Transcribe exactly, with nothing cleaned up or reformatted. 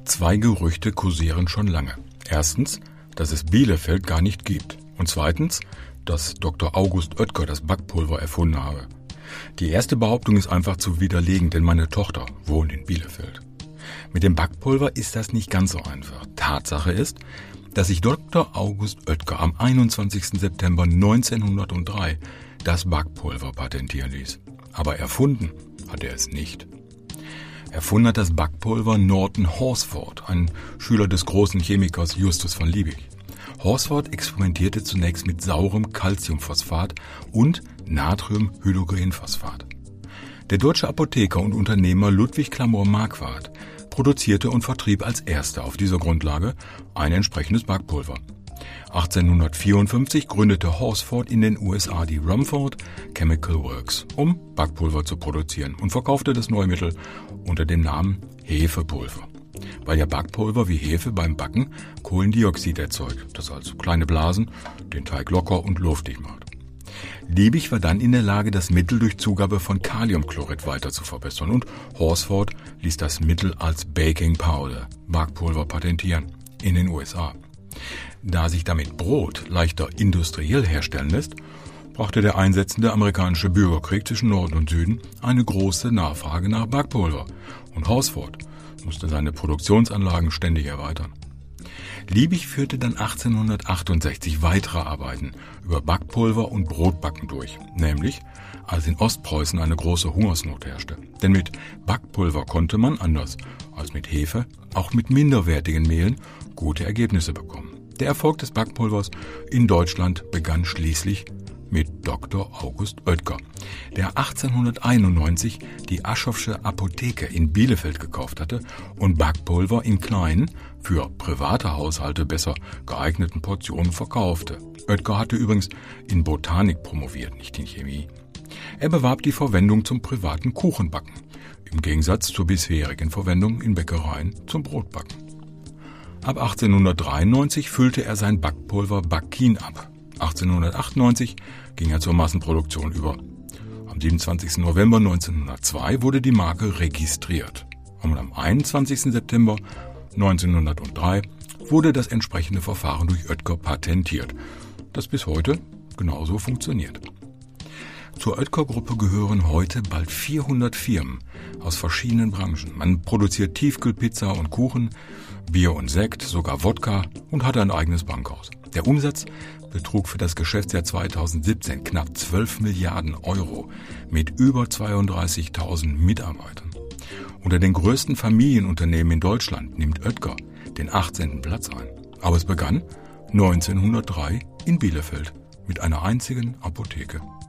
Zwei Gerüchte kursieren schon lange. Erstens, dass es Bielefeld gar nicht gibt. Und zweitens, dass Doktor August Oetker das Backpulver erfunden habe. Die erste Behauptung ist einfach zu widerlegen, denn meine Tochter wohnt in Bielefeld. Mit dem Backpulver ist das nicht ganz so einfach. Tatsache ist, dass sich Doktor August Oetker am einundzwanzigsten September neunzehnhundertdrei das Backpulver patentieren ließ. Aber erfunden hat er es nicht. Erfunden hat das Backpulver Norton Horsford, ein Schüler des großen Chemikers Justus von Liebig. Horsford experimentierte zunächst mit saurem Calciumphosphat und Natriumhydrogenphosphat. Der deutsche Apotheker und Unternehmer Ludwig Clamor-Marquardt produzierte und vertrieb als erster auf dieser Grundlage ein entsprechendes Backpulver. achtzehnhundertvierundfünfzig gründete Horsford in den U S A die Rumford Chemical Works, um Backpulver zu produzieren, und verkaufte das neue Mittel unter dem Namen Hefepulver, weil ja Backpulver wie Hefe beim Backen Kohlendioxid erzeugt, das also kleine Blasen den Teig locker und luftig macht. Liebig war dann in der Lage, das Mittel durch Zugabe von Kaliumchlorid weiter zu verbessern, und Horsford ließ das Mittel als Baking Powder, Backpulver, patentieren in den U S A. Da sich damit Brot leichter industriell herstellen lässt, brachte der einsetzende amerikanische Bürgerkrieg zwischen Norden und Süden eine große Nachfrage nach Backpulver, und Horsford musste seine Produktionsanlagen ständig erweitern. Liebig führte dann achtzehnhundertachtundsechzig weitere Arbeiten über Backpulver und Brotbacken durch, nämlich als in Ostpreußen eine große Hungersnot herrschte. Denn mit Backpulver konnte man, anders als mit Hefe, auch mit minderwertigen Mehlen gute Ergebnisse bekommen. Der Erfolg des Backpulvers in Deutschland begann schließlich mit Doktor August Oetker, der achtzehnhunderteinundneunzig die Aschowsche Apotheke in Bielefeld gekauft hatte und Backpulver in kleinen, für private Haushalte besser geeigneten Portionen verkaufte. Oetker hatte übrigens in Botanik promoviert, nicht in Chemie. Er bewarb die Verwendung zum privaten Kuchenbacken, im Gegensatz zur bisherigen Verwendung in Bäckereien zum Brotbacken. Ab achtzehnhundertdreiundneunzig füllte er sein Backpulver Backin ab. achtzehnhundertachtundneunzig ging er zur Massenproduktion über. Am siebenundzwanzigsten November neunzehnhundertzwei wurde die Marke registriert. Und am einundzwanzigsten September neunzehnhundertdrei wurde das entsprechende Verfahren durch Oetker patentiert, das bis heute genauso funktioniert. Zur Oetker-Gruppe gehören heute bald vierhundert Firmen aus verschiedenen Branchen. Man produziert Tiefkühlpizza und Kuchen, Bier und Sekt, sogar Wodka und hat ein eigenes Bankhaus. Der Umsatz betrug für das Geschäftsjahr zweitausendsiebzehn knapp zwölf Milliarden Euro mit über zweiunddreißigtausend Mitarbeitern. Unter den größten Familienunternehmen in Deutschland nimmt Oetker den achtzehnten Platz ein. Aber es begann neunzehnhundertdrei in Bielefeld mit einer einzigen Apotheke.